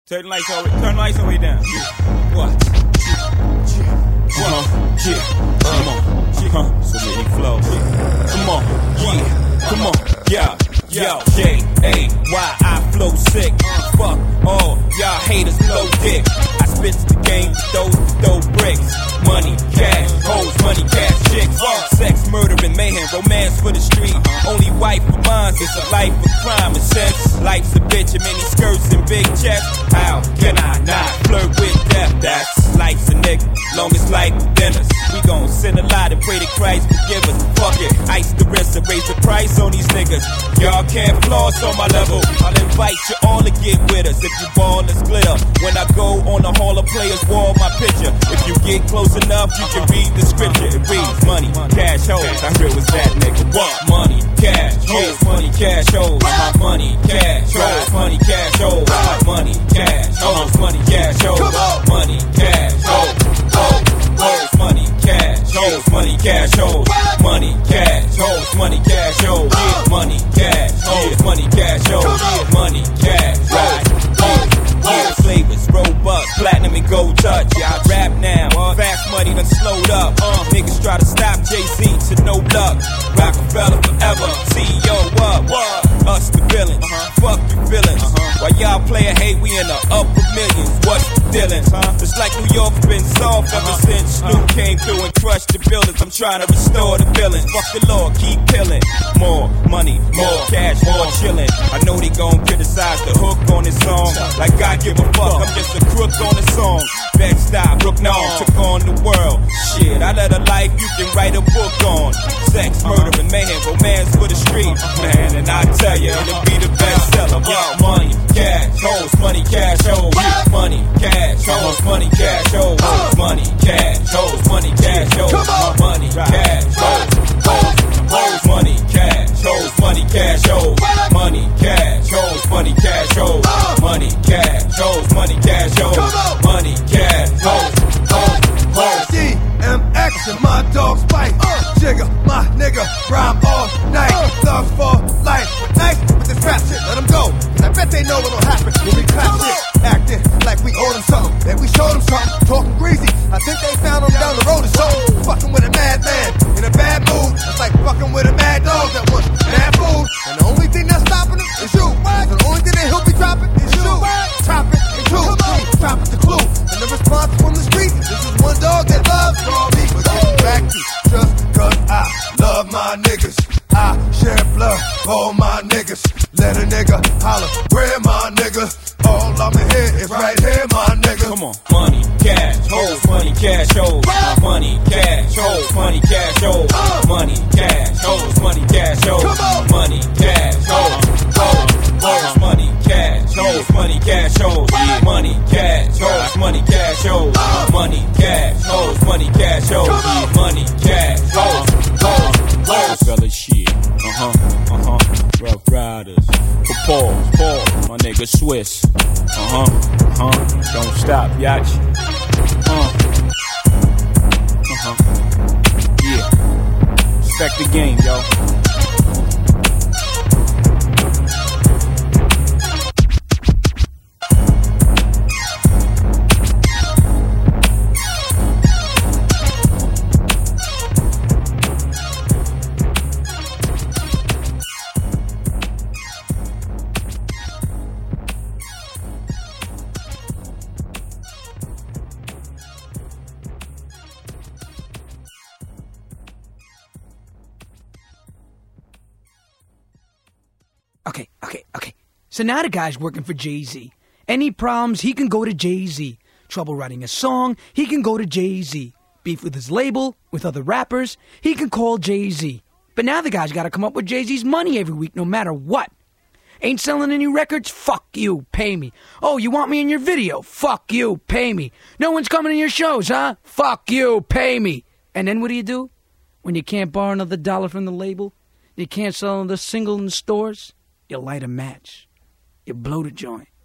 Turn the lights all the way down. Yeah. What? Yeah. Come on. So let me flow. Come on. Yeah. Come on. Yeah. Yo, J-A-Y, I flow sick. Fuck all y'all haters, blow dick. I spit the game with those that throw bricks. Money, cash, hoes, money, cash, chicks. Sex, murder, and mayhem, romance for the street. Only wife of mine, it's a life of crime. And since life's a bitch and many skirts and big chests, how can I not flirt with death? That's life's a nigga, long as life dinners. We gon' sin a lot and pray to Christ forgive us. Fuck it, ice the wrist and raise the price on these niggas. Y'all can't floss on my level. I'll invite you all to get with us. If you ball, let's glitter. When I go on the Hall of Players wall, my picture. If you get close enough, you can read the scripture. It reads money, cash, hoes. I heard was that nigga. What? Money, cash, hoes, money, cash, hoes. Money, cash, hoes, money, cash, hoes. Money, cash, hoes, money, cash, hoes. Money, cash, hoes, hoes, money, cash, hoes, money, cash, hoes. Money, cash, hoes, money, cash, hoes. Money, cash, hoes, money, cash, hoes. Money, cash, hoes. All flavors, robust, platinum and gold touch. Yeah, I rap now. Fast money done slowed up. Niggas try to stop Jay-Z to no luck. Rockefeller forever. CEO up. Us the villains. Fuck your feelings. While y'all playin' hate, we in the upper millions. What's the dealings? It's like New York's been soft ever since Snoop came through and crushed the buildings. I'm trying to restore the feelings. Fuck the law, keep killing. More money, more cash, more chillin'. I know they gon' criticize the hook on this song. Like I give a fuck, I'm just a crook on the song. Bed-Stuy, Brook-Norm, took on the world. Shit, I led a life you can write a book on. Sex, murder, and mayhem, romance for the street. Man, and I tell you, it'll be the bestseller. Money, cash, hoes, money, cash, hoes. Money, cash, hoes, money, cash, hoes. Money, cash, hoes, money, cash, hoes. Money, cash, hoes, money, cash, hoes, money, cash, hoes. Money, cash, hoes, money, cash, hoes. Money, cash, hoes, money, cash, hoes. Money, cash, hoes. DMX and my dog's bite. Jigga, my nigga, rhyme all night. Thug for life. Nice with this rap shit, let them go. Cause I bet they know what'll happen when we clap shit. Acting like we owe them something, then we showed them something. Talking greasy, I think they found him down the road or something. Fucking with a madman in a bad mood. It's like fucking with a mad dog that wants bad food. And the only thing that's stopping him is you. The only thing that he'll be dropping is you. Chop it and two. Chop it the clue. And the response from the street, this is one dog that loves raw meat. But getting back to just cause I love my niggas. I share blood, all my niggas. Let a nigga holler, where my nigga? All I'm in here is right here, my nigga. Come on. Money, cash, hoes, money, cash, hoes. Money, cash, hoes, money, cash, hoes. Money, cash, hoes, money, cash, hoes. Money, cash, hoes, money, cash, hoes, money, cash, hoes. Money, cash, hoes, money, cash, hoes. Money, cash, hoes, money, cash, hoes. Money, cash, hoes. Fella shit. Rough Riders. Pause. My nigga Swiss. Don't stop, yacht. Yeah. Respect the game, yo. Okay. So now the guy's working for Jay-Z. Any problems, he can go to Jay-Z. Trouble writing a song, he can go to Jay-Z. Beef with his label, with other rappers, he can call Jay-Z. But now the guy's got to come up with Jay-Z's money every week, no matter what. Ain't selling any records? Fuck you, pay me. Oh, you want me in your video? Fuck you, pay me. No one's coming to your shows, huh? Fuck you, pay me. And then what do? When you can't borrow another dollar from the label, you can't sell another single in the stores, you light a match. You blow the joint.